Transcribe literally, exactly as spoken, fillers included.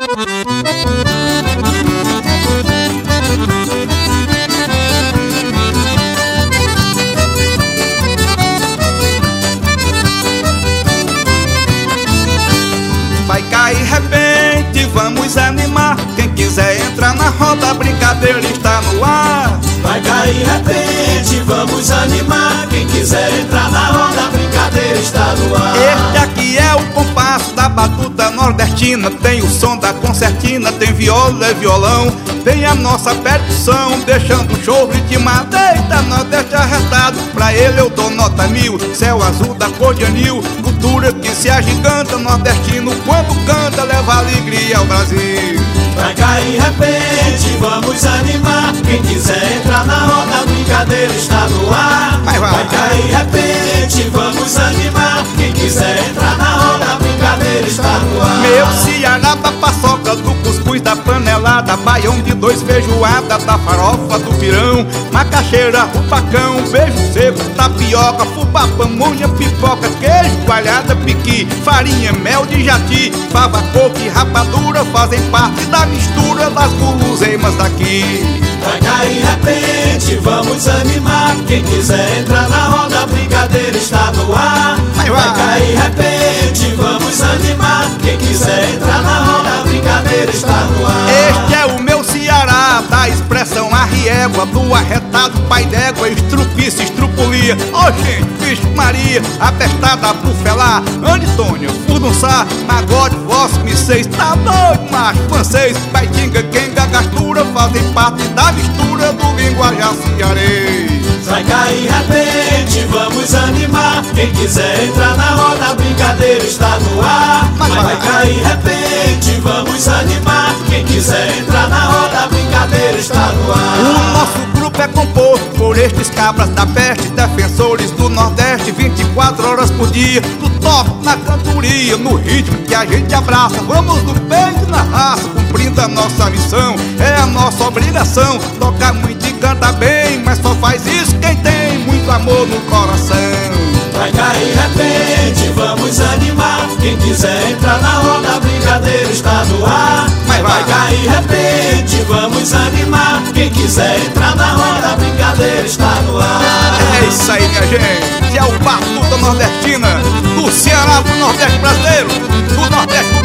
Vai cair repente, vamos animar. Quem quiser entrar na roda, a brincadeira está no ar. Vai cair repente, vamos animar. Quem quiser entrar na roda, a brincadeira está no ar. Este aqui é o compasso da batuta nordestina. Tem o som da concertina, tem viola e violão. Tem a nossa percussão, deixando o show ritmado. Eita, Nordeste arrastado, pra ele eu dou nota mil. Céu azul da cor de anil, cultura que se agiganta. Nordestino quando canta, leva alegria ao Brasil. Vai cair repente, vamos animar. Quem quiser entrar na roda, a brincadeira está no ar. Vai, vai. Vai cair repente, vamos animar. Quem quiser entrar na roda, a brincadeira está no ar. Meu Ceará da paçoca, do cuscuz, da panelada, baião de dois, feijoada, da farofa, do pirão, macaxeira, rupacão, beijo seco, tapioca, fubá, pamonha, pipoca, queijo, coalhada, piqui, farinha, mel de jati, fava, coco e rapadura fazem parte da mistura das guloseimas daqui. Vai cair repente, vamos animar. Quem quiser entrar na roda, a brincadeira está no ar. Vai, vai. Vai cair repente, vamos animar. Quem quiser entrar na roda, a brincadeira está no ar. Este é o meu Ceará, da expressão arriégua, do arretado pai d'égua, estrupice, estrupulia. Ô oh, gente, bicho Maria, atestada pro felar, Antônio, furdunçar, magode, vosso, misseis, tá doido, macho, francês, paitinga, quenga, gastura, fazem parte da mistura do linguajar cearês. Vai cair repente, vamos animar. Quem quiser entrar na roda, a brincadeira está no ar. Vai, vai. Vai cair repente, vamos animar. Quem quiser entrar na roda, a brincadeira está no ar. O nosso grupo é composto por estes cabras da peste, defensores do Nordeste, vinte e quatro horas por dia, no toque, na cantoria, no ritmo que a gente abraça. Vamos no peito e na raça, cumprindo a nossa missão. É a nossa obrigação, tocar muito e cantar bem, mas só faz isso quem tem muito amor no coração. Vai cair repente, vamos animar. Quem quiser entrar na roda, a brincadeira está no ar. Vai, vai. Vai cair repente, vamos animar. Quem quiser entrar na roda, a brincadeira está no ar. É isso aí, minha gente, é o Batuta Nordestina, do Ceará pro Nordeste brasileiro, do Nordeste